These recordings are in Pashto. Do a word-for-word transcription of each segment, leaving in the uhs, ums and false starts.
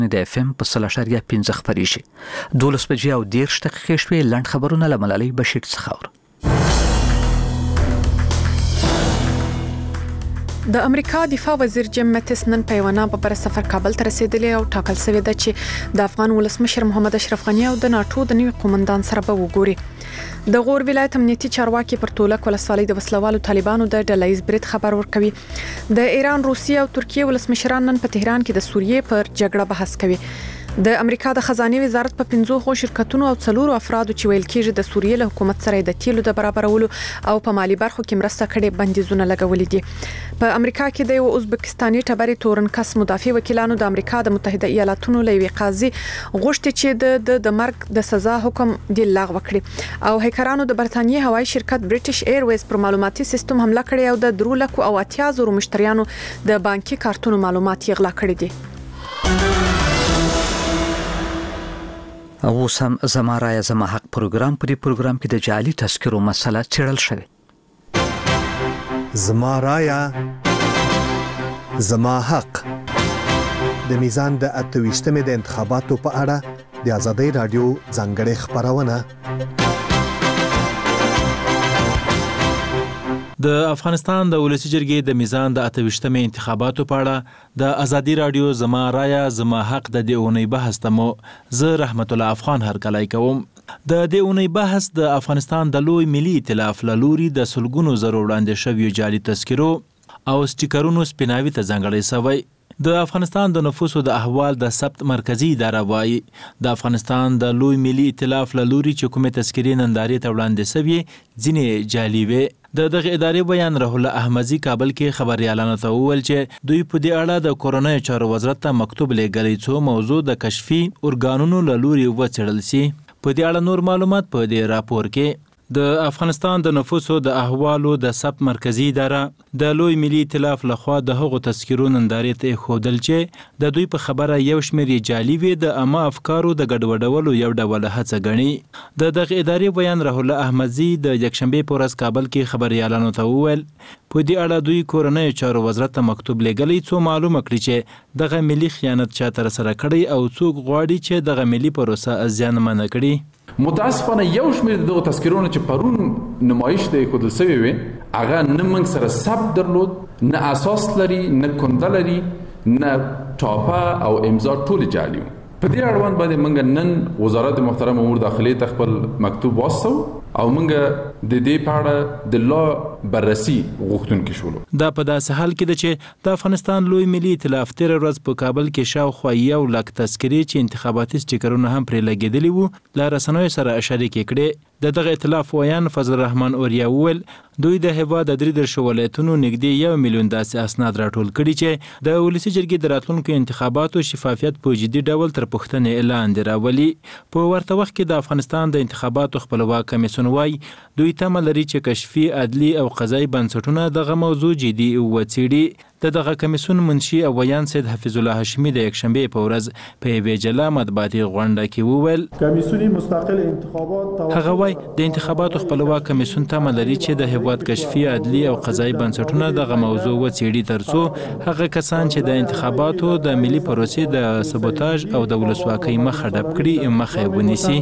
د اف ام په سل اشاریه پنځه خپرې شي. دولس بجې او دېرش دقیقې شوې. لنډ خبرونه له ملالۍ بشیر څخه اورو. د امریکا دفاع وزیر جیم مټس نن په یو نامه پر سفر کابل ته رسیدلی او ټاکل شوی دی چې د افغان ولسمشر محمد اشرف غنی او د ناتو د نوي قومندان سره به وګوري. د غور ولایت امنیتي چارواکي پر تولک ولسوالۍ د وسلوالو طالبانو د ډلهییز برید خبر ورکوي. د ایران، روسیې او ترکیې ولسمشران نن په تهران کې د سوریې پر جګړه بحث کوي. د امریکا د خزانه وزارت په پنځو خو شرکتونو او څلورو افرادو چې ویل کېږي د سوریې له حکومت سره د تیلو د برابرولو او په مالی برخو کې مرسته کړې بندیزونه لګولې دي. په امریکا کې د ازبکستاني ټبري تورنکس مدافع وکیلانو د امریکا د متحده ایالاتونو له وی قاضي غوښتي چې د د مرګ د سزا حکم دی لغوه کړي. او هکرانو د برتانیې هوایي شرکت برټش ایرویز پر معلوماتي سیستم حمله کړې او د درو لکو او اتیا زرو مشتریانو د بانکي کارتونو معلومات یې غلا کړي دي. او سم زما رایه زما حق پروګرام په دې پروګرام کې د جعلي تذکرو مسله څېړل شوې. زما رایه زما حق د میزان د اتويشتمې د انتخاباتو په اړه د آزادۍ رادیو ځانګړې خبرونه. د افغانستان د ولسی جرګې د میزان د اتويشتمې انتخاباتو په اړه د ازادي رادیو زما رایه زما حق د دې اونۍ بحث تمو زه رحمت الله افغان هرکلی کوم. د دې اونۍ بحث د افغانستان د لوی ملي ائتلاف لوري د سلګونو زرو وړاندې شویو جعلي تذکرو او سټیکرونو سپیناوي ته ځانګړی شوی. د افغانستان د نفوسو د احوال د ثبت مرکزی اداره وایي د افغانستان د لوی ملي ائتلاف لوري چې کومه تذکرې نندارې ته وړاندې شوی ځینې جعلي وي. د دغه ادارې بیان رحول الله احمدی کابل کې خبريالانو ته وویل چې دوی په دې اړه د کورونای چارو وزارت ته مکتوب لېږلی څو موضوع د کشفي ارګانونو له لوري وڅېړل شي. په دې اړه نور معلومات په دې راپور کې. د افغانستان د نفوسو د احوالو د ثبت مرکزی اداره د لوی ملي ائتلاف لخوا د هغو تذکرو نندارې ته ښودل چې د دوی په خبره یو شمېر یې جعلي وي د عامه افکارو د ګډوډولو یو ډول هڅه ګڼي. د دغه ادارې بیان رحول الله احمدی د یکشنبې په ورځ کابل کې خبريالانو ته وویل په دې اړه دوی کورنۍ چارو وزارت ته مکتوب لېږلی څو معلومه کړي چې دغه ملي خیانت چا ترسره کړی او څوک غواړي چې دغه ملي پروسه زیانمنه کړي. متاسفانه یو شمېر دغه تذکرونه چې پرون نمایش د ایښودل شوی وي هغه نه موږ سره ثبت درلود، نه اساس لري، نه کنده لري، نه ټاپه او امضا ټول جعلي. په دې اړوند باندې موږ نن وزارت محترم امور داخلي ته خپل مکتوب واستو او موږ د دې په اړه د لا بررسي غوښتونکي شولو. دا په داسې حال کې ده چې د افغانستان لوی ملي ائتلاف تېره ورځ په کابل کې شاوخوا یو لک تذکرې چې انتخاباتي سټیکرونه هم پرې لګېدلي وو له رسنیو سره شریکې کړې. د دغه ائتلاف ویان فضل الرحمن اوریا وویل دوی د هېواد د درې دېرشو ولایتونو نږدې یو میلیون داسې اسناد راټول کړي چې د ولسي جرګې د راتلونکو انتخاباتو شفافیت په جدي ډول تر پوښتنې لاندې راولي. په ورته وخت کې د افغانستان د انتخاباتو خپلواک کمیسیون وایي دوی تمه لري چې کشفي، عدلي او قضایي بنسټونه دغه موضوع جدي وڅېړي. د دغه کمیسیون منشي او ویان سید حفیظ الله هاشمي د یکشنبې په ورځ په یوې جلا مطبوعاتي غونډه کې وویل کمیسیون مستقل انتخابات هغه وایي د انتخاباتو خپلواک کمیسیون تمه لري چې د هېواد کشفي، عدلي او قضایي بنسټونه دغه موضوع وڅېړي ترڅو هغه کسان چې د انتخاباتو د ملي پروسې د سبوتاژ او د ولسواکۍ مخه ډپ کړي مخه یې ونیسي.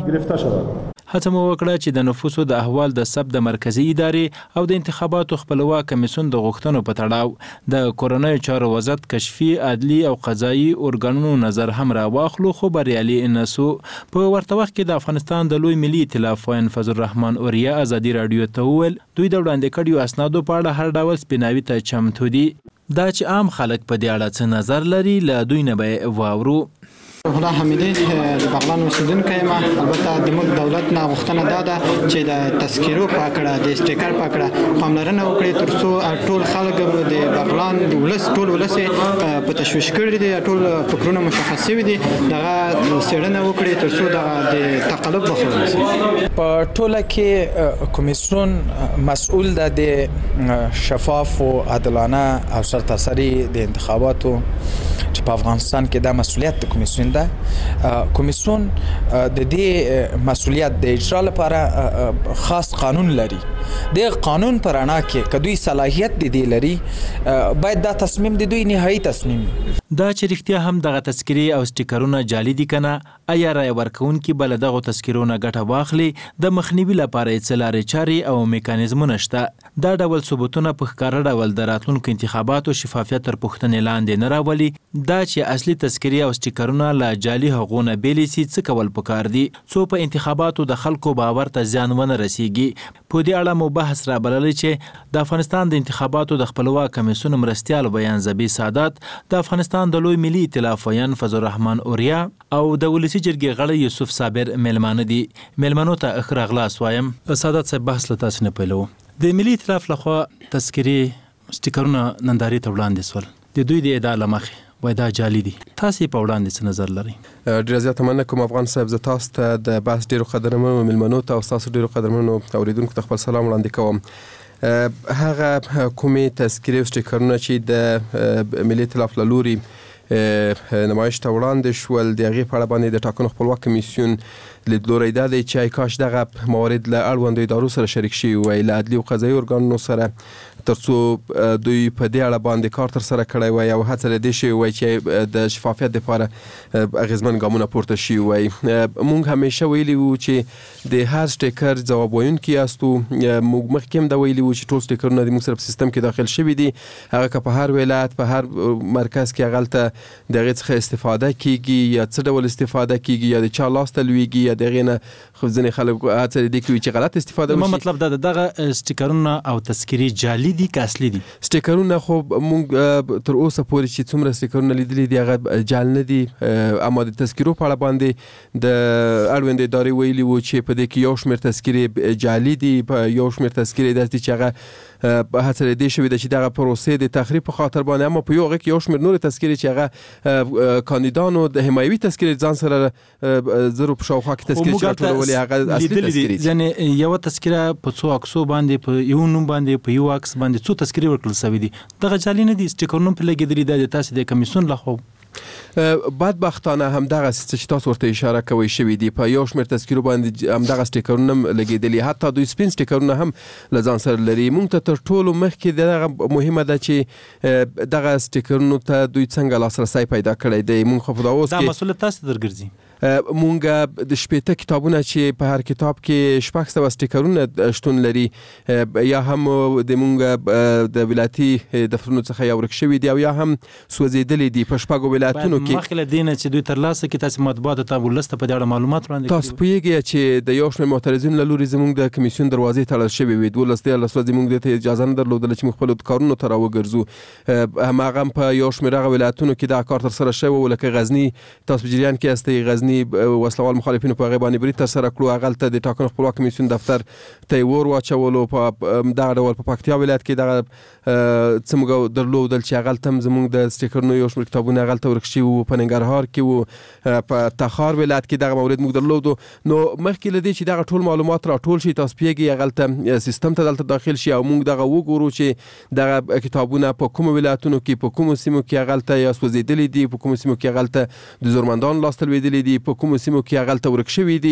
هڅه مو وکړه چې د نفوسو د احوال د ثبت د مرکزی ادارې او د انتخاباتو خپلواک کمیسیون د غوښتنو په تړاو د کورنۍ چارو وزارت کشفي، عدلي او قضایي ارګانونو نظر هم راواخلو خو بریالي نسو. په ورته وخت کې د افغانستان د لوی ملي ائتلاف ویان فضل الرحمن اوریا ازادي رادیو ته وویل دوی د وړاندې کړیو اسنادو په اړه هر ډول سپیناوي ته چمتو دي. دا چې عام خلک په دې اړه څه نظر لري له دوی نه به واورو. خدا حمیدی د بغلان اوسیدونکی یم. البته د موږ دولت نه غوښتنه دا ده چې د تذکرو په اړه د سټیکر په اړه پاملرنه وکړي ترڅو ټول خلک د بغلان د ولس ټول ولس په تشویش کړي دي، ټول فکرونه مشخص شوي دي، دغه څېړنه وکړي ترڅو د تقلب مخه ونیسي. په ټوله کې کمیسیون مسؤل ده د شفاف او عادلانه او سرتاسري د انتخاباتو چې په افغانستان کې دا مسؤلیت د کمیسیون نماینده کمیسیون د دې مسولیت د اجرا لپاره خاص قانون لري. د قانون پر اړه کې کدوې صلاحیت د دې لري باید دا تصمیم د دوی نهایی تصمیم دا چې رښتیا هم دغه تذکری او سټیکرونه جعلي دي کنه ایا رای ورکوونکي بل دغه تذکرونه ګټه واخلي د مخنیوي لپاره یې لارې چارې او میکانیزمونه شته. دا ډول ثبوتونه په ښکاره ډول د راتلونکو انتخاباتو شفافیت تر پوښتنې لاندې نه راولي. دا چې اصلي تذکری او سټیکرونه له جعلي هغونه بیلې سي څه کول پکار دي څو په انتخاباتو د خلکو باور ته زیان ونه رسیږي. په دې اړه مو بحث را بللی چې د افغانستان د انتخاباتو د خپلواک کمیسیون مرستیال بیان زبی سادات، د افغانستان د لوی ملي ائتلاف ویان فضل الرحمن اوریا او د ولسی جرګې غړی یوسف صابر میلمانه دي. میلمنو ته اخر اغلاس وایم. سادات صاحب بحث له تاسو نه پیلو. د ملي ائتلاف لخوا تذکری سټیکرونه نندارې ته وړاندې سول. د دوی د ادعا لمخې وای دا جعلي دي. تاسو په وړاندې څه نظر لرئ؟ ډېر زیات مننه کوم افغان صاحب. زه تاسو ته د بحث ډېرو قدرمنو میلمنو ته او تاسو ډېرو قدرمنو اوریدونکو ته خپل سلام وړاندې کوم. هغه کومې تذکرې او سټیکرونه چې د ملي ائتلاف له لوري نمایش ته وړاندې شول د هغې په اړه باندې د ټاکنو خپلواک کمیسیون لیدلوری دا دی چې کاش دغه موارد له اړوندو ادارو سره شریک شي وای، له عدلي او قضایي ارګانونو سره، ترڅو دوی په دې اړه باندې کار تر سره کړی وای او هڅه لري شي وای چې د شفافیت لپاره اغیزمن ګامونه پورته شي وای. موږ همیشه ویلي وو چې د هر سټیکر ځواب ویونکي یاستو. موږ مخکې هم دا ویلي وو چې ټول سټیکرونه د موږ سره په سیستم کې داخل شوي دي، هغه که په هر ولایت په هر مرکز کې هغلته د هغې څخه استفاده کیږي یا څه ډول استفاده کیږي یا د چا لاس ته لویږي یا د هغې نه ځینې خلک هڅه لري کوي چې غلط استفاده وشي. مطلب دا دغه سټیکرونه او تذکرې جعلي دي که اصلي دي؟ سټیکرونه خو موږ تر اوسه پورې چې څومره سټیکرونه لیدلي دي هغه جعل نه دي، اما د تذکرو په اړه باندې د اړوندې ادارې ویلي وو چې په دې کې یو شمېر تذکرې جعلي دي، په یو شمېر تذکرې داسې دي چې هغه هڅه لري شوې ده چې دغه پروسې د تخریب په خاطر باندې، اما په یو هغه کې یو شمېر نورې تذکرې چې هغه کاندیدانو د حمایوي تذکرې ځان سره زرو په شاوخوا کې تذکرې چې راټولولې هغه اصلي تذکرې دي. یعنې یوه تذکره په څو عکسو باندې په یو نوم باندې په یو عکس باندې څو تذکرې ورکړل شوي دي، دغه جعلي نه دي. سټیکرونه پرې لګېدلي دا د تاسې د کمیسیون لخوا بدبختانه همدغه څه چې تاسو ورته اشاره کوئ شوي دي. په یو شمېر تذکرو باندې همدغه سټیکرونه هم لګېدلي، حتی دوی سپین سټیکرونه هم له ځان سره لري. موږ ته تر ټولو مخکې دغه مهمه ده چې دغه سټیکرونو ته دوی څنګه لاسرسی پیدا کړی دی. موږ خو په دا اوس دا کې مسؤلیت تاسو ته درګرځي. مونږ د شپېته کتابونه چې په هر کتاب کې شپږ سوه سټیکرونه شتون لري یا هم د مونږ د ولایتي دفترونو څخه یا ورک شوي دي او یا هم سوځېدلي دي په شپږو ولایتونو کې. مخکې له دې نه چې دوی ترلاسه کړي تاسې مطبوعاتو ته ولس ته په دې اړه معلومات وړاندې کړي. تاسو پوهېږئ چې د یو شمېر معترضینو له لوري زموږ د کمیسیون دروازې تړل شوې وې. دولس دیارلس ورځې موږ دې ته اجازه نه درلودله چې موږ خپلو کارونو ته راوګرځو. هماغه هم په یو شمېر هغه ولایتونو کې دا کار ترسره شوی و، لکه غزني، تاسو په جریان کې یاستئ، غزني وسلوال مخالفینو په هغې باندې برید ترسره کړو، هغلته د ټاکنو خپلواک کمیسیون دفتر ته یې اور واچولو. په دغه ډول په پکتیا ولایت کې دغه څه موږ درلودل چې هغلته هم زموږ د سټیکرونو یو شمېر کتابونه هغلته ورک شوي وو. په ننګرهار کې وو، په تخار ولایت کې دغه مورد موږ درلودو. نو مخکې له دې چې دغه ټول معلومات راټول شي، تاسو پوهېږئ هغلته سیستم ته دلته داخل شي او موږ دغه وګورو چې دغه کتابونه په کومو ولایتونو کې، په کومو سیمو کې هغلته یا سوځېدلي دي، په کومو سیمو کې هغلته د زورمندانو لاس ته لوېدلي دي، په کومو سیمو کې هغلته ورک شوي دي.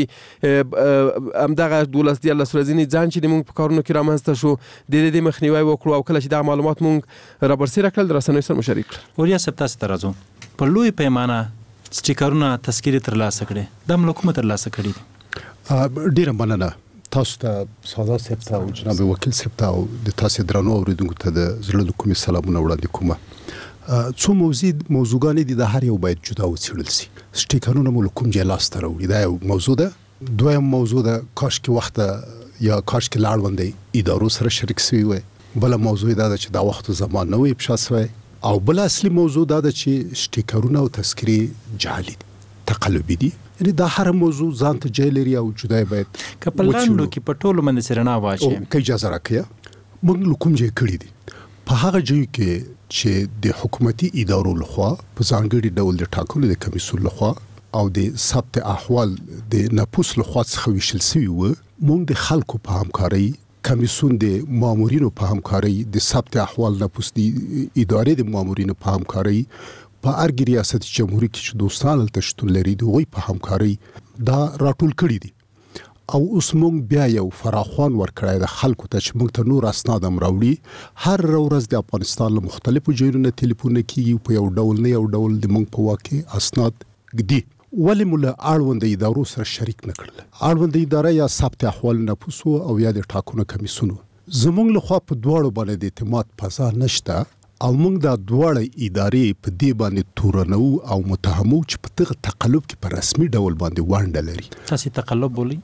همدغه دولس دیارلس ورځني ځان چې موږ په کارونو کې رامنځته شو د دې مخنیوی وکړو او کله چې دغه معلومات موږ رابرسېره کړل د رسنیو سره مو شریک کړل. اوریا صاحب تاسو ته راځو. په لوی پیمانه سټیکرونه تذکرې ترلاسه کړې، دا له کومه ترلاسه کړي دي؟ ډېره مننه تاسو ته، سادات صاحب ته او جناب وکیل صاحب ته او د تاسو درنو اوریدونکو ته د زړه له کومې سلامونه وړاندې کوم. څو موضوع موضوعګانې دي د هر یو باید جدا وڅېړل شي. سټیکرونه مو له کوم ځای لاسته راوړي دا یو موضوع ده. دویم موضوع ده کاشکې وخت یا کاشکې له اړوندې ادارو سره شریک شوي وای. بله موضوع دا ده چې دا وخت و زمان نه وي افشا شوی. او بله اصلي موضوع دا ده چې سټیکرونه او تذکرې جعلي دي، تقلبي دي. یعنې دا هر موضوع ځان ته ځای لري او جدا باید که په لاندو کې په ټولو باندې څېړنه واچوي. که اجازه راکړئ، موږ له کوم ځای کړي دي په هغه ځای کې چې د حکومتي ادارو لخوا په ځانګړي ډول د ټاکلو د کمیسیون لخوا او د ثبت احوال د نفوس لخوا څخه ویشل شوي وو. موږ د خلکو په همکارۍ، کمیسیون د مامورینو په همکارۍ، د ثبت احوال نفوس د ادارې د مامورینو په همکارۍ په ارګ ریاست جمهوریت کې چې دوستان هلته شتون لري د هغوی په همکارۍ دا راټول کړي دي او اوس موږ بیا یو فراخوان ورکړی د خلکو ته چې موږ ته نور اسناد هم راوړي. هر ورځ د افغانستان له مختلفو ځایونو نه تلیفونونه کېږي په یو ډول نه یو ډول د موږ په واک کې اسناد ږدي. ولې مو له اړونده ادارو سره شریک نه کړل؟ اړونده اداره یا ثبت احوال نفوسو او یا د ټاکنو کمیسیونو زموږ لخوا په دواړو باندې د اعتماد فضا نشته او موږ دا دواړه ادارې په دې باندې تورنو او متهمو چې په دغه تقلب کې په رسمي ډول باندې ونډه لري. تاسو تقلب بولئ؟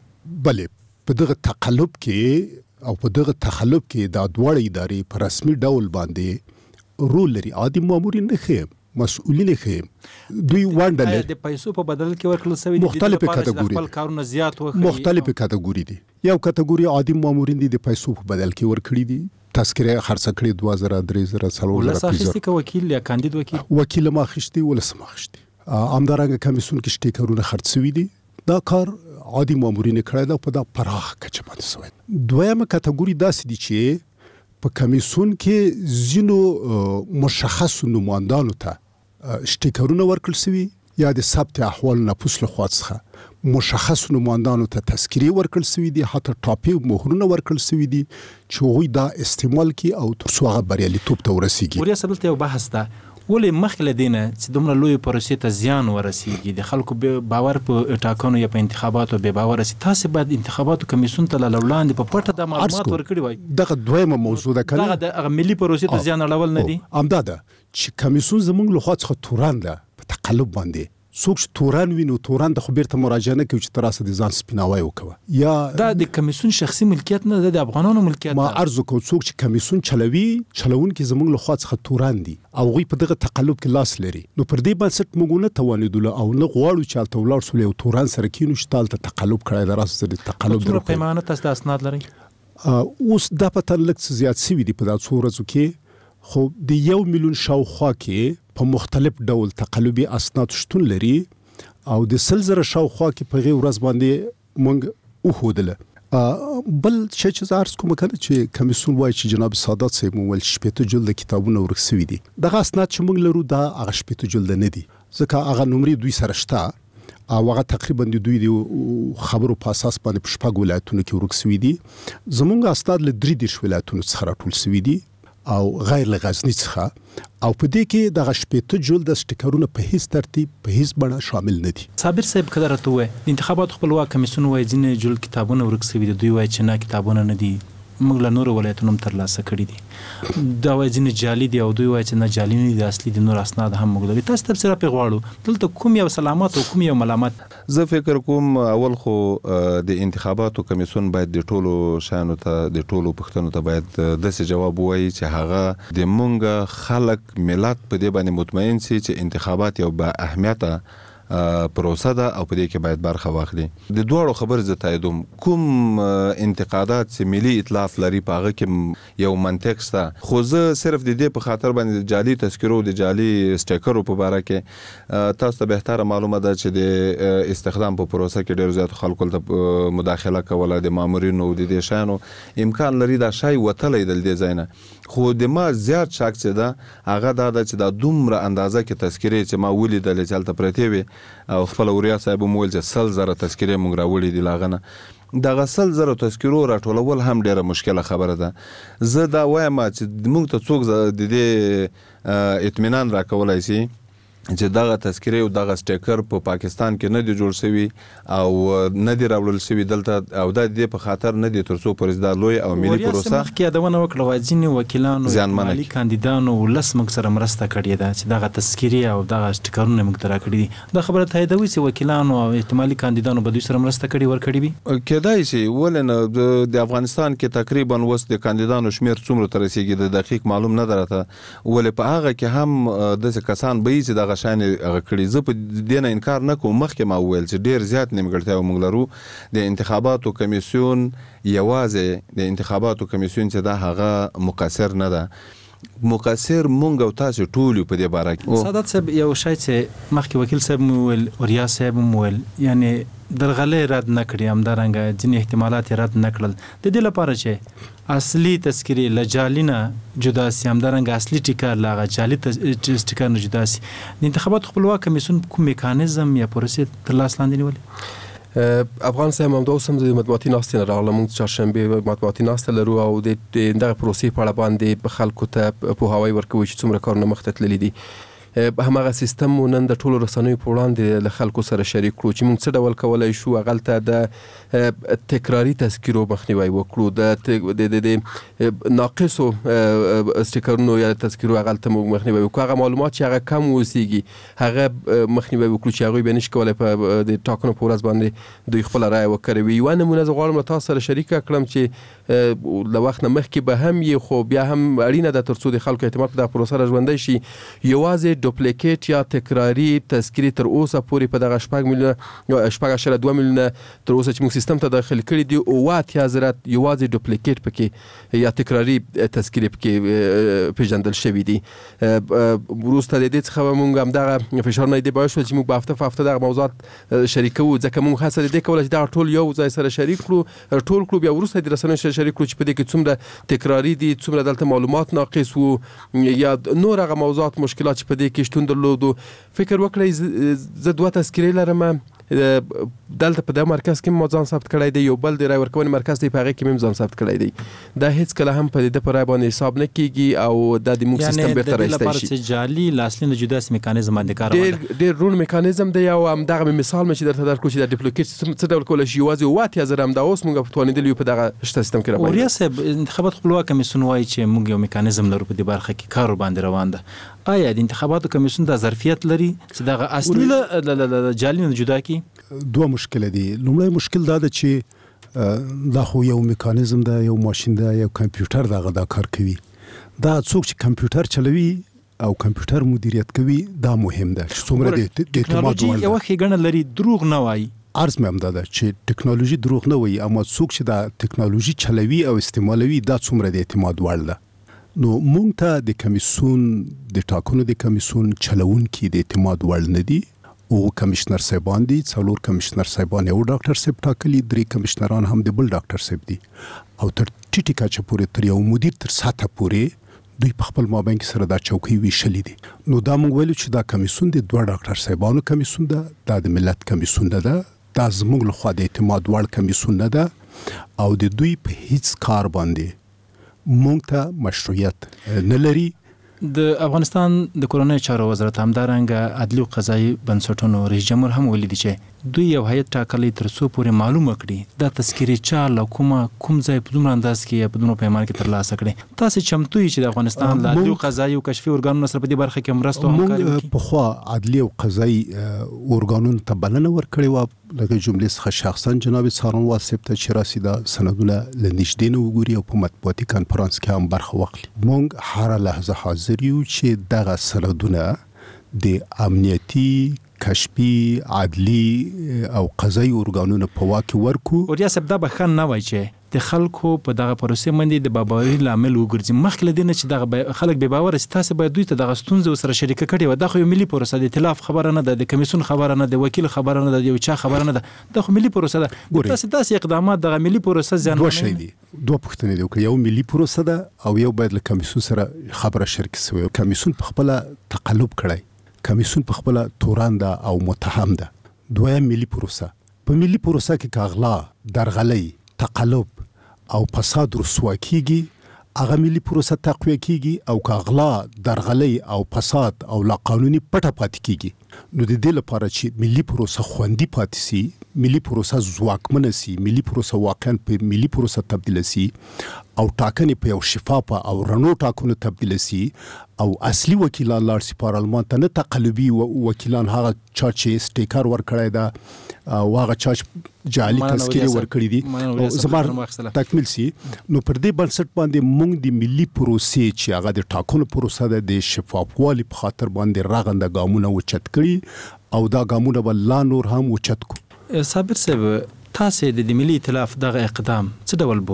بلې په دغه تقلب کې او په دغه تخلب کې دا دواړه ادارې په رسمي ډول باندې رول لري. عادي مامورین نه خیم، مسؤلین خیم، دوی ونډه لري. د پیسو په بدل کې ورکړل شوی دي مختلفه کټګوري خپل کارونه زیات وکړي. مختلفه کټګوري دي. یو کټګوري عادي مامورین دي د پیسو په بدل کې ورکړي دي، تذکره خرڅ کړي دوه زره درې زره څلور زره پیسې. ولس اخیستي وکیل یا کاندید وکیل وکیل ما اخیستي ولس ما اخیستي. امدارنګ کمیسیون کې شټیکرونه خرڅ شوي دي. دا کار عادي مامورین کړی دا په دا پراخ کچه باندې شوی. دویمه کټګوري داسې دي چې په کمیسیون کې ځینو مشخص نمائندانو ته شټیکرونه ورکړل شوي یا د ثبت احوال نفوس له خوا څخه مشخص نمائندانو ته تذکرې ورکړل شوي دي، حتی ټاپي مهرونه ورکړل شوي دي چې هغوی دا استعمال کړي او تر څو هغه بریالیتوب ته ورسیږي. وریا سبلته یو بحث ده، ولې مخکې له دې نه چې دومره لویې پروسې ته زیان ورسیږي، د خلکو باور په ټاکنو یا په انتخاباتو بې باوره سي، تاسې باید انتخاباتو کمیسیون ته له وړاندې په پټه د معلومات ورکړي وای. دغه دویمه موضوع ده کنه، دغه د ملي پروسې ته زیان اړول نه دي. همدا ده چې کمیسیون زموږ له خوا څخه تورن ده په تقلب باندې. څوک چې تورن ویني تورن د خو بیرته مراجعه نه کوي چې تراسه د ځان سپیناوی وکوه یا دا د کمیسیون شخصي ملکیت نه ده، د افغانانو ملکیت. ما عرض وکړ څوک چې کمیسیون چلوي چلونکي زموږ له خوا څخه تورن دي او هغوی په دغه تقلب کې لاس لري. نو پر دې بنسټ موږ نه توانېدلو او نه غواړو چې هلته ولاړ شو یو تورن سره کینو چې هلته تقلب کړی ده. راسه د تقلب څومره پیمانه تاسو د اسناد لرئ؟ اوس دا پته لږ څه زیات شوي دي په دا څو ورځو کې، خو د یو میلیون شاوخوا کې په مختلف ډول تقلبي اسناد شتون لري او د سل زره شاوخوا کې په غي ورځ باندې مونږ وښودله. بل شي چې عرض کوم کنه چې کمیسیون وایي چې جناب سادات صاحب مول شپږ جلد کتابونه ورسوي دي. دغه اسناد چې مونږ لرو دا هغه شپږ جلد نه دي، ځکه هغه نمرې دوی سره شته او هغه تقریبا د دوی د خبرو په اساس باندې په شپږ ولایتونو کې ورسوي دي. زمونږ اسناد له درې دیرش ولایتونو څخه راټول شوي دي او غیر له غزنی څخه، او په دې کې دغه شپږ جلد سټیکرونه په هیڅ ترتیب په هیڅ بڼه شامل نه دي. صابر صاحب کله راته وای د انتخاباتو خپلواک کمیسیون وای ځینې جلد کتابونه ورک شوي دي، دوی وای چې نه کتابونه نه دي، موږ له نورو ولایتونو هم ترلاسه کړي دي. دا وای ځینې جعلي دي او دوی وای چې نه جعلي نه دي، اصلي د نور اسناد هم موږ لري. تاسو تفسیر په غواړو دلته کوم یو سلامات او کوم یو ملامت؟ زه فکر کوم اول خو د انتخاباتو کمیسیون باید د ټولو شانو ته د ټولو پښتنو ته باید داسې جواب وایي چې هغه د مونږ خلک ملت په دې باندې مطمئن سي چې انتخابات یو با اهمیته پروسه ده او په دې کې باید برخه واخلي. د دوړو خبر زه تاییدوم، کوم انتقادات چې ملي ائتلاف لري په هغه کې یو منطق شته، خو زه صرف د دې په خاطر باندې د جعلي تذکرو د جعلي سټیکرو په باره کې تاسو ته بهتره معلومه ده چې د استخدام په پروسه کې ډېر زیات خلکو ته مداخله کوله، د مامورینو د دې شیانو امکان لري دا شی وتلی د دې ځای نه. خو د ما زیات شک چې ده هغه دا ده چې دا دومره اندازه کې تذکرې چې ما ولیدلې چې هلته پرتې وي او خپل وریا صاحب مو ویل چې سل زره تذکرې موږ راوړي دي لاغنه دغه سل زره تذکرو راټولول هم ډیره مشکله خبره ده. زه دا وایم چې موږ ته څوک د دې اطمینان راکولای شي چې دغه تذکرې او دغه سټیکر په پا پاکستان کې نه دی جوړ شوی او نه دی راوړل شوی دلته، او دا د په خاطر نه دی ترڅو پرېزدا لوی او ملي پروسه مخکې یادونه وکړه وای ځینې وکیلانو مالي کاندیدانو ولس موږ سره مرسته کړې ده چې دغه تذکرې او دغه سټیکرونه موږ ته راکړي دي. دا خبره تاییدوي چې وکیلانو او احتمالي کاندیدانو به دوی سره مرسته کړې ورکړي وي؟ کېدای شي، ولې نه د افغانستان کې تقریبا اوس د کاندیدانو شمیر څومره ته رسېږي د دقیق معلوم نه ده راته، ولې په هغه کې هم داسې کسان به وي چې دغه شان هغه کړي. زه په دې نه انکار نه کوم، مخکې ما وویل چې ډېر زیات نیمګړتیاوې موږ لرو. د انتخاباتو کمیسیون یوازې د انتخاباتو کمیسیون چې دا هغه مقصر نه ده، مقصر مونږ او تاسو ټول په دې باره کې. سادات صاحب یو شای چې مخکې وکیل صاحب مو ویل، وریا صاحب مو ویل، یعنی درغلې رد نه کړي، همدارنګه ځینې احتمالات یې رد نه کړل. د دې لپاره چې اصلي تذکرې له جعلي نه جدا سي، همدارنګه اصلي ټیکر له هغه جعلي ټیکر نه جدا سي، د انتخاباتو خپلواک کمیسیون کوم میکانیزم یا پروسې تر لاس لاندې نیولې؟ افغان صاحب همدا اوس هم د مطبوعاتي ناستې نه راغله، موږ چهارشنبې مطبوعاتي ناسته لرو او د دغه پروسې په اړه باندې خلکو ته پوهاوی ورکوي چې څومره کارونه مخته تللي دي. همغه سیستم مو نن د ټولو رسنیو په وړاندې له خلکو سره شریک کړو چې موږ څه ډول کولی شو هغلته د تکراري تذکیرو مخنیوی وکړو، د د ناقصو سټیکرونو یا تذکیرو هغلته موږ مخنیوی وکړو، هغه معلومات چې هغه کم اوسیږي هغه مخنیوی وکړو چې هغوی بیا نشي کولی په د ټاکنو په ورځ باندې دوی خپله رایه وکروي. یوه نمونه زه غواړم له تاسو سره شریکه کړم چې له وخت نه مخکې به هم یې، خو بیا هم اړینه ده تر څو د خلکو اعتماد په دغه پروسه را ژوندی شي. یوازې دوپلیکیټ یا تکراری تذکرې تر اوسه پورې په دغه شپږ میلیونه شپږ اعشاریه دوه میلیونه تر اوسه چې موږ سیستم ته داخل کړي دي، اووه اتیا زره یوازې دوپلیکیټ پکې یا تکراری تذکرې پکې پیژندل شوي دي. وروسته د دې څخه موږ همدغه فشارونه دې باعث شول چې موږ په هفته په هفته دغه موضوعات شریکوو، ځکه موږ هڅه د دې کوله چې دغه ټول یو ځای سره شریک کړو ټول کړو، بیا وروسته د رسنیو سره شریک کړو چې په دې کې څومره تکراری دي، څومره دلته معلومات ناقص وو یا نور هغه موضوعات مشکلات چې په دې کې شتون درلودو. فکر وکړئ زه دوه تذکرې لرم، دلته په دغه مرکز کې مو ځان ثبت کړی دی، یو بل د رای ورکونې مرکز دی په هغې کې مې ځان ثبت کړی دی. دا هیڅ کله هم په د په رای باندې حساب نه کیږي او دا د موږ سیستم بیرته رایستی شي. یعنې د دې لپاره چې جعلي له اصلي نه جدا سي میکانیزم باندې کار وکړي، ډېر روڼ میکانیزم دی. او همدغه مې مثال مې چې درته درکړو چې د ډپلیکیټ څه ډول کولی شي، یوازې اووه اتیا زره همدا اوس موږ توانېدلي یو په دغه شته سیستم کې راباندې. وریا صاحب، انتخابات خپلواک کمیسیون وایي چې موږ یو میکانیزم لرو په دې برخه کې کار ورباندې روان ده. آیا د انتخاباتو کمیسیون دا ظرفیت لري چې دغه اصلي له جعلي نه جدا کړي؟ دوه مشکل دي. لومړی مشکل دا ده چې دا خو یو میکانیزم ده، یو ماشین ده، یو کمپیوټر دغه دا کار کوي. دا څوک چې کمپیوټر چلوي او کمپیوټر مدیریت کوي دا مهم ده چې څومره د اعتماد وړ ده. یوه ښېګڼه لري، دروغ نه وایي. عرض مې همدا ده چې ټکنالوژي دروغ نه وایي، اما څوک چې دا ټکنالوژي چلوي او استعمالوي دا څومره د اعتماد وړ ده. نو مونږ ته د کمیسیون د ټاکنو د کمیسیون چلوونکي د اعتماد وړ نه دي. او کمشنر صاحبان دي، څلور کمشنر صاحبان یو ډاکټر صاحب ټاکلي، درې کمشنران هم د بل ډاکټر صاحب دي، او تر ټیټي کچه پورې تر یو مدیر تر سطحه پورې دوی په خپل مابین کې سره دا چوکۍ ویشلې دي. نو دا موږ ویلو چې دا کمیسیون د دوه ډاکټر صاحبانو کمیسیون ده، دا د ملت کمیسیون نه ده، دا زموږ لخوا د اعتماد وړ کمیسیون نه ده او د دوی په هیڅ کار باندې موږ ته مشروعیت نه لري. د افغانستان د کورنۍ چارو وزارت همدارنګه عدلي او قضایي بنسټونو رئیس جمهور هم ویلي دي چې دوی یو هیئت ټاکلی تر څو پورې معلومه کړي دا تذکرې چا له کومه کوم ځای په دومره انداز کې یا په دومره پیمانه کې ترلاسه کړي. تاسو چمتو یې چې د افغانستان له عدلي او قضایي او کشفي ارګانونو سره په دې برخه کې مرسته او همکاري وکړي؟ موږ پخوا عدلي او قضایي ارګانونو ته بلنه ورکړې وه، لکه جملې څخه شخصا جناب څارنوال صاحب ته چې راسي دا سندونه له نږدې نه وګوري او په مطبوعاتي کنفرانس کې هم برخه واخلي. موږ هره لحظه حاضر یو چې دغه سندونه د امنیتي، کشفي، عدلي او قضایي ارګانونو په واک کې ورکو. وریا صاحب، دا به ښه نه وای چې د خلکو په دغه پروسې باندې د باباوي لامل وګرځي، مخکې له دې نه چې دغه خلک بې باوره سي. تاسو باید دوی ته دغه ستونزې ورسره شریکه کړې وه. دا خو یو ملي پروسه ده، د ائتلاف خبره نه ده، د کمیسیون خبره نه ده، د وکیل خبره نه ده، د یو چا خبره نه ده، دا خو ملي پروسه ده. تاسو داسې اقدامات دغه ملي پروسه زیانمنوي. دوه شی دي، دوه پوښتنې دي وکړه. یو ملي پروسه ده او یو باید له کمیسیون سره خبره شریک سوی. کمیسیون په خپله تقلب کړی، کمیسیون په خپله توران ده او متهم ده. دویم ملي پروسه. په ملي پروسه کې که اغلا، درغلۍ، تقلب او فساد رسوا کیږي، هغه ملي پروسه تقویه کیږي، او که اغلا، درغلۍ او فساد او لا قانوني پټه پاتې کیږي. نو د دې لپاره چې ملي پروسه خوندي پاتې سي، ملي پروسه ځواکمنه سي، ملي پروسه واقعا په ملي پروسه تبدیل سي او ټاکنې په یو شفافه او رڼو ټاکنو تبدیل سي او اصلي وکیلان لاړ سي پارلمان ته، نه تقلبي وکیلان، هغه چا چې سټیکر ورکړی ده او هغه چا چې جعلي تذکرې ورکړي دي او زمار تکمیل سي. نو پر دې بنسټ باندې موږ د ملي پروسې چې هغه د ټاکنو پروسه ده د شفافوالي په خاطر باندې رغنده ګامونه اوچت کړي او دا ګامونه به لا نور هم اوچت کړو. صابر صاحب، تاسو د ملي ائتلاف دغه اقدام څه ډول بولئ؟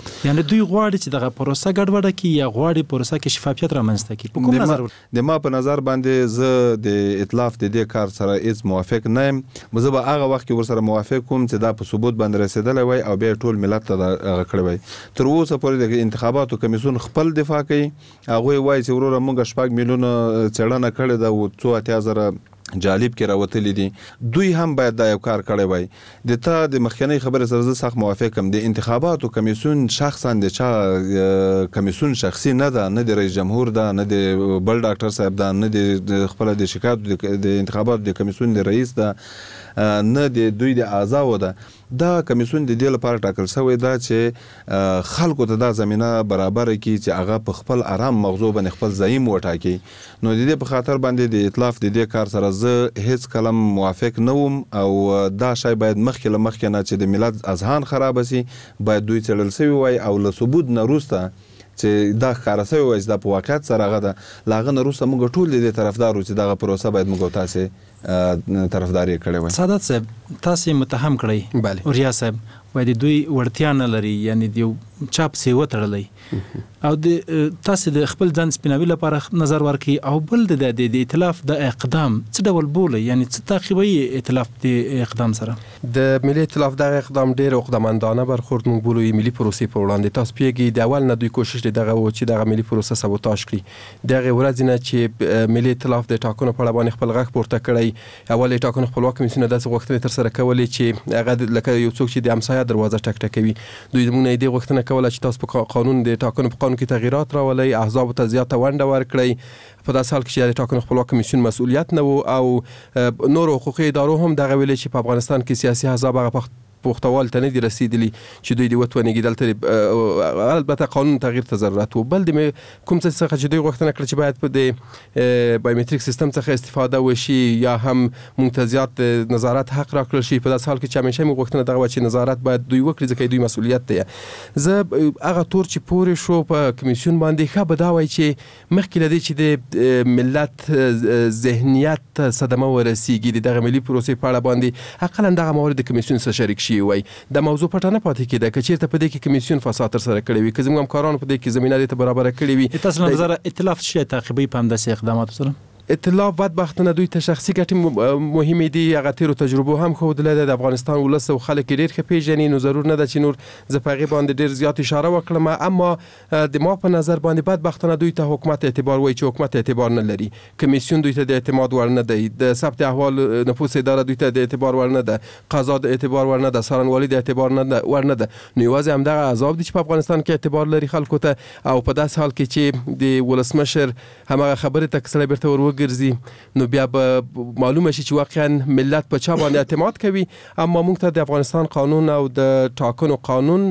یعنی دوی غواړي چې دغه پروسه ګډوډه کړي یا غواړي پروسه کې شفافیت رامنځته کړي. په کوم نظر د ما په نظر باندې زه د ائتلاف د دې کار سره هیڅ موافق نه یم. زه به هغه وخت کې ورسره موافق کوم چې دا په ثبوت باندې رسیدلی وای او بیا ټول ملت ته هغه کړی وای. تر اوسه پورې د انتخاباتو کمیسیون خپل دفاع کوي. هغوی وایي چې وروره موږ شپږ میلیونه څېړنه کړې ده او څو اتیا زره جالب کې راوتلي دي. دوی هم باید دا یو کار کړی وای. د تا د مخکنۍ خبرې سره زه سخت موافق یم. د انتخاباتو کمیسیون شخصا د چا کمیسیون شخصي نه ده، نه د رئیس جمهور ده، نه د بل ډاکټر صاحب ده، نه د خپل د شکایت د انتخاباتو د کمیسیون د رئیس ده، نه د دوی د اعضاو ده. دا کمیسیون د دې لپاره ټاکل شوی ده چې خلکو ته دا زمینه برابر کړي چې هغه په خپل آرام مغزو باندې خپل زعیم وټاکي. نو د دې په خاطر باندې د ائتلاف د دې کار سره زه هیڅ کلم موافق نه وم او دا شی باید مخکې له مخکې نه چې د ملت اذهان خراب شي باید دوی څېړل شوي وای او له ثبوت نه وروسته چې دا ښکاره شوی وای چې دا په واقعیت سره هغه ده. له هغه نه وروسته موږ ټول د دې طرفدار وو چې دغه پروسه باید موږ او تاسې طرفداري کړې وای. سعادت صاحب تاسې متهم کړئ. بله. اوریا صاحب وایي د دوی وړتیا نه لري، یعنی د یو چا پسې وتړلی او د تاسې د خپل ځان سپیناوي لپاره نظر ورکړي او بل د د ائتلاف د اقدام څه ډول بولي، یعنی څه تعقیبوي ائتلاف د اقدام سره؟ د ملي ائتلاف دغه اقدام ډېر عقدمندانه برخورد موږ بولو ملي پروسې په وړاندې. تاسو پوهېږئ د اول نه دوی کوشش دی دغه و چې دغه ملي پروسه سبوتاژ کړي. دغه ورځې نه چې ملي ائتلاف د ټاکنو په اړه باندې خپل غږ پورته کړی، اول یې ټاکنو خپلواک کمیسیون داسې غوښتنې ترسره کولې چې هغه لکه یو څوک چې د همسایه دروازه ټک ټکوي. دوی موږ نه دې غوښتنه کوله چې تاسو په قانون د ټاکنو په قانون کې تغییرات راولئ، احزابو ته زیاته ونډه ورکړئ. په داسې حال کې چې د ټاکنو خپلواک کمیسیون مسؤلیت نه و او نور حقوقي ادارو هم دغه ویلي چې په افغانستان کې سیاسي احزاب هغه پختوال ته نه دي رسیدلی چې دوی د وتونګي دلته البته قانون تغییر ته ضرورت و. بل د کوم څه څخه چې دوی غوښتنه کړې چې باید په د بایومټریک سیستم څخه استفاده وشي یا هم ممتازات نظارت حق راکړل شي. په داسې حال کې چې همیشه موږ غوښتنه دغه چې نظارت باید دوی وکړي ځکه دوی مسؤلیت دی. زه هغه تور چې پورې شو په کمیسیون باندې ښه به دا وایي چې مخکې له دې چې د ملت ذهنیت صدمه ورسیږي د دغه ملي پروسې په اړه باندې اقلا دغه موارد د کمیسیون سره شریک شي وای. د موضوع پټه نه پاتې کېده که چېرته په دې کې کمیسیون فساد ترسره کړی وي، که زموږ همکارانو په دې کې زمینه دې ته برابره کړې وي. تاسو له نظره ائتلاف څه شی تعقیبوي په همداسې اقداماتو سره؟ ائتلاف بدبختانه دوی ته شخصي ګټې مهمې دي. هغه تیرو تجربو هم ښودلی ده. د افغانستان ولس او خلک ډېر ښه پېژني، نو ضرور نه ده چې نور زه په هغې باندې ډېر زیات اشاره وکړم. اما د ما په نظر باندې بدبختانه دوی ته حکومت اعتبار وایي چې حکومت اعتبار نه لري. کمیسیون دوی ته د اعتماد وړ نه دی. د ثبت احوال نفوس اداره دوی ته د اعتبار وړ نه ده. قضا د اعتبار وړ نه ده. څارنوالي د اعتبار نه وړ نه ده. نو یوازې همدغه احزاب دي چې په افغانستان کې اعتبار لري خلکو ته. او په داسې حال کې چې د ولسمشر همغه خبرې ته که سړی بیرته ور وګرځي نو بیا به معلومه شي چې واقعا ملت په چا باندې اعتماد کوي. اما موږ ته د افغانستان قانون او د ټاکنو قانون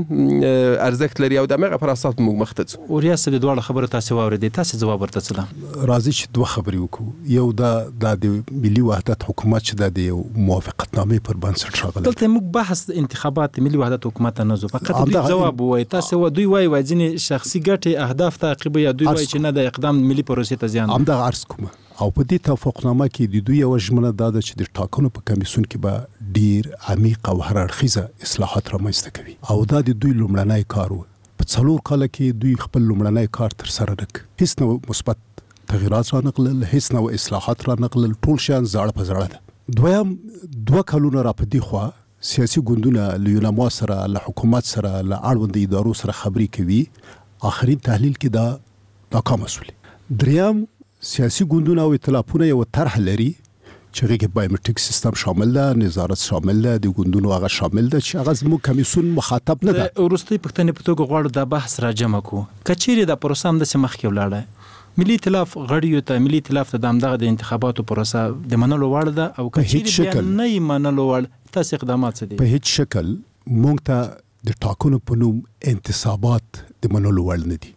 ارزښت لري او د هغه پر اساس موږ مخ ته ځو. اوریا صاحب دواړه خبره تاسو واوریدئ، تاسو ځواب ورته څه ده؟ راځي چې دوه خبرې وکړو. یو دا د ملي وحدت حکومت چې د یو موافقتنامې پر بنسټ راغلی. دلته موږ بحث انتخابات ملي وحدت حکومت نه زو فقط دوی ځواب وایي. تاسو دوی وایي وځینې شخصي ګټې اهداف تعقیبوي، دوی وایي چې نه د اقدام ملي پروسې ته زیان. همدغه عرض کوم او په دې توافقنامه کې د دوی یو ژمنه دا ده چې د ټاکنو په کمیسیون کې به ډیر عمیق او هر اړخیزه اصلاحات رامنځته کوي او دا د دوی لومړنی کار و. په څلور کاله کې دوی خپل لومړنی کار ترسره نه کړ. هیڅ نوع مثبت تغییرات را نقلل، هیڅ نوع اصلاحات را نقلل، ټول شیان زاړه په زاړه ده. دویم دوه کلونه را په دې خوا سیاسي ګوندونه له یوناما سره له حکومت سره له اړوندو ادارو سره خبرې کوي. آخرین تحلیل کې دا ناکام شول. دریم سیاسي ګوندونه او ائتلافونه یو طرح لري چې هغه کې بایومټریک سیستم شامل ده، نظارت شامل ده، د ګوندونو هغه شامل ده چې هغه زموږ کمیسیون مخاطب نه ده. وروستۍ پوښتنې په توګه غواړو دا بحث را جمع کړو. که چیرې دا پروسه همداسې مخکې ولاړه ملي ائتلاف غړیو ته ملي ائتلاف ته د همدغه د انتخاباتو پروسه د منلو وړ ده او که چیرې بیا نه یې منلو وړ تاسې اقدامات څه دي؟ په هیڅ شکل موږ ته د ټاکنو په نوم انتصابات د منلو وړ نه دي.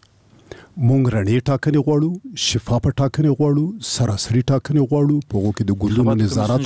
مونږ رڼې ټاکنې غواړو، شفافه ټاکنې غواړو، سراسري ټاکنې غواړو، په هغو کې د ګوندونو نظارت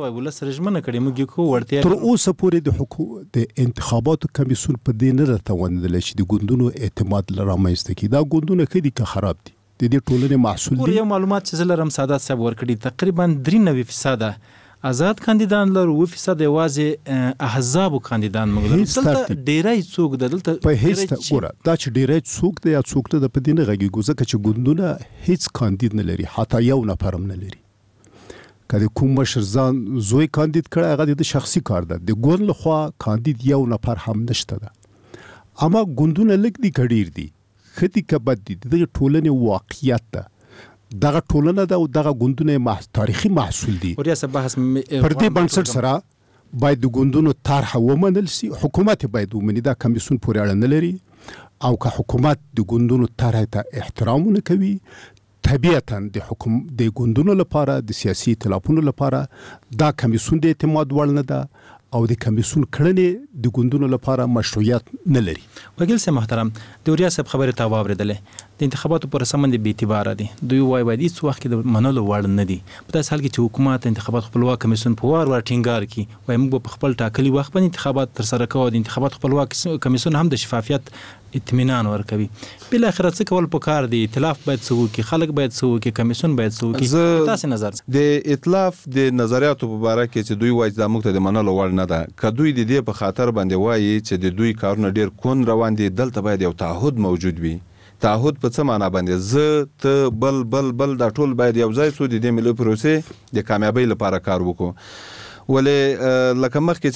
غواړو. تر اوسه پورې د حکومت د انتخاباتو کمیسیون په دې نه راته وندل چې د ګوندونو اعتماد رامنځته کړي. دا ګوندونه ښه دي که خراب دي د دې ټولنې محصول دي. یو معلومات چې زه لرم سعادت صاحب ورکړي تقریبا درې نوي فیصده آزاد کاندیدان لرو و فیصد یوازې احزاب کاندیدان موږ لرو دلته ډیری څوک د دلته په هیڅ ګوره دا چې ډیری څوک دی یا څوک ته د پدینه غږیږي ځکه چې ګوندونه هیڅ کاندید نه لري حتی یو نفر هم نه لري کله کوم مشر ځان زوی کاندید کړي هغه د شخصي کار ده د ګوند لخوا کاندید یو نفر هم نشته ده اما ګوندونه لګ دي کډیر دي خدي کبد دي د ټولنې واقعیت ده دغه ټولنه ده او دغه ګوندونه مح... تاریخي محصول دي وریا بحث پر دې بنسټ سره باید د ګوندونو طرح ومنل شي حکومت باید ومني دا کمیسیون پورې اړه نه لري او که حکومت د ګوندونو طرح ته احترام نه کوي طبيعتاً د حکومت د ګوندونو لپاره د سیاسي ائتلافونو لپاره دا کمیسیون د اعتماد وړ نه ده او د کمیسیون کړنې د ګوندونو لپاره مشروعیت نه لري. وکیل صاحب محترم د وریا صاحب خبره تا واوریدلې د انتخاباتو پر سمند به اعتبار دي دوی وای وای دي څو وخت کې د منلو وړ نه دي په داس حال کې چې حکومت انتخابات خپلواک کمیسیون په وار ور ټینګار کی وای موږ په خپل ټاکلي وخت باندې انتخابات تر سره کوو د انتخابات خپلواک کمیسیون هم د شفافیت اطمینان ورکوي بل اخر څه کول پکار دي ائتلاف باید څو کې خلک باید څو کې کمیسیون باید څو کې تاسو نظر د ائتلاف د نظریاتو په اړه کې چې دوی وایي د موږ ته د منلو وړ نه ده کدوې د دې په خاطر باندې وایي چې د دوی کارونه ډیر کون روان دي دلته باید یو تعهد موجود وي تعهد په څه معنا باندې زه ته بل بل بل دا ټول باید یو ځای سو د دې ملي پروسې د کامیابی لپاره کار وکړو ولې لکه مخکې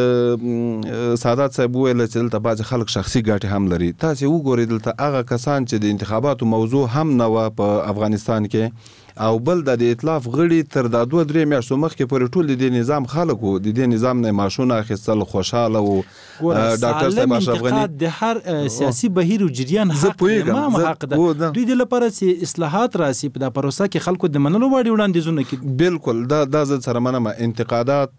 چې سادات صاحب ویل چې دلته بعض خلک شخصي ګټې هم لري تاسو وګورئ دلته هغه کسان چې د انتخاباتو موضوع هم نه و په افغانستان کې او بل د ائتلاف غړي تر د دوه درې میاشتو مخکې پر ټول د نظام خلکو د دې نظام نه ماشونه اخیستل خوشاله او ډاکټر صاحب اشرف غنی د هر سیاسي بهیر او جریان حق امام حق ده دوی د لپاره چې اصلاحات راسي په د پروسه کې خلکو د منلو وړ وړاندیزونه کې بالکل دا د سره مننه انتقادات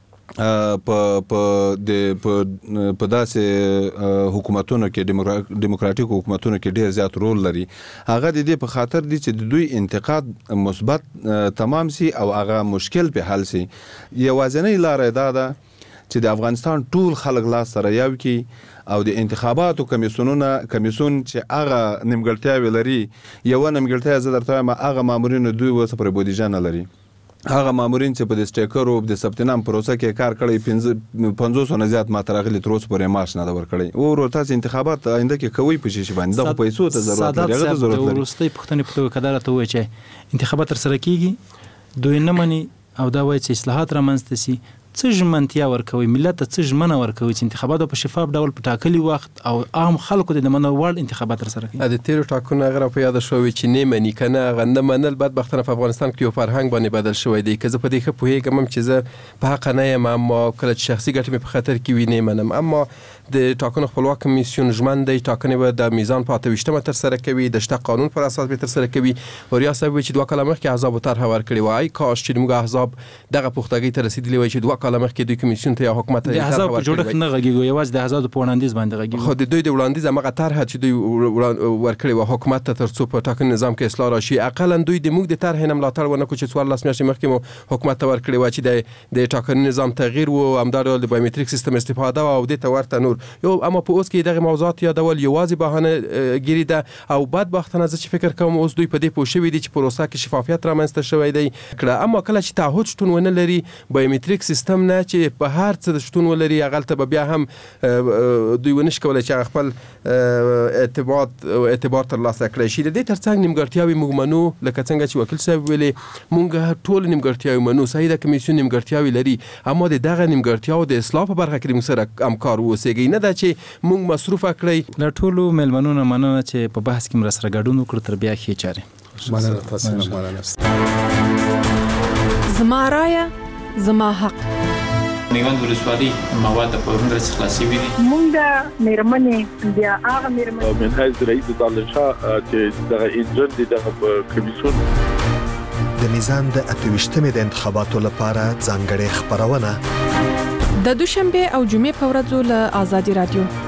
په په د په داسې حکومتونو کې دیموکراتیک حکومتونو کې ډیر زیات رول لري هغه د دې په خاطر دي چې د دوی انتقاد مثبت تمام سي او هغه مشکل په حل سي یوازینی لار دا ده چې د افغانستان ټول خلک لاس سره یو کی او د انتخاباتو کمیسیونونه کمیسیون چې هغه نیمګړتیاوي لري یو نیمګړتیا زه درته ما هغه مامورین دوی وسه پر بودیجه نه لري هغه مامورین چې په د سټیکر او د ثبتنام پروسه کې کار کړی پنځوس نه زیات ماتراغلي تر اوسه پورې معاش نه ور کړی او ورته تاسو انتخابات آینده کې کوي په شي باندې د پیسو ته ضرورت لري هغه ضرورت لري ورستي پښتنې په توګه کدار ته وایي چې انتخابات تر سره کیږي دوی نه مني او دا وایي چې اصلاحات رامنځته سي څه ژمنتیا ورکوي ملت ته څه ژمنه ورکوي چې انتخابات په شفاف ډول په ټاکلي وخت او عام خلکو د منلو وړ انتخابات تر سره کوي د تیرو ټاکنو غره په یاد شوی چې نه مني کنه غنه منل بدبختانه په افغانستان کې یو فرهنګ باندې بدل شوی دی که زه په دې خپه هیګم چې زه په حق نه یم اما کله شخصي ګټه مې په خطر کې وي نه منم اما د ټاکنو خپلواک کمیسیون ژمن دی ټاکنې به د میزان په اتويشتمه تر سره کوي د شته قانون پر اساس به تر سره کوي وریا صاحب چې دوه کلمه کې احزاب طرح ورکړي وای کاش چې موږ احزاب دغه پختګي ته رسیدلی وای چې دوه کلمه کې د کمیسیون ته حکومت د احزاب جوړښت نه غږیږي یوازې د احزاب په وړاندیز باندې غږیږي خو د دوی د وړاندیز هغه طرح چې دوی ورکړي و حکومت ته تر څو په ټاکنې نظام کې اصلاح راشي اقلا دوی د موږ د طرح نه ملاتړ ونه کو چې څوار لاس میاشتې مخکې مو حکومت ته ورکړي و چې د د ټاکنې نظام تغییر او امدار د بایومټریک سیستم استفاده او د تورته نور یو اما په اوس کې دغه موضوعات یادول یوازې بهانه ګیری ده او بدبختانه زه چې فکر کوم اوس دوی په دې پوه شوي دي چې پروسه کې شفافیت رامنځته شوی دی کړه اما کله چې تعهد شتون ونه لري بایومټریک سیستم نه چې په هر څه د شتون ولري هغه ته بیا هم دوی ونش کولای چې خپل اعتبار اعتبار تر لاسه کړی شي د دې ترڅنګ نیمګړتیاوي موږ منو لکه څنګه چې وکیل صاحب ویلي موږ ټول نیمګړتیاوي منو صحیح د کمیسیون نیمګړتیاوي لري اما د دغه نیمګړتیاو د اصلاح په برخه کې موږ سره همکار اوسېږي نه دا چې موږ مصروف کړی له ټولو ملمنو نه مننه چې په بحث کې مرسته ګډون وکړ تر بیا کې چاره مننه تاسو مننه زما رایه زما حق میوند ولسوالۍ مواد په هند رس خلاصي وي مونږ د میرمنې بیا هغه میرمنې من حیث رئیس دانشا چې دغه انجن دي دغه کمیسیون د میزان د اتويشتمې د انتخاباتو لپاره ځانګړې خبرونه د دوشنبه او جمعې په ورځو له آزادي رادیو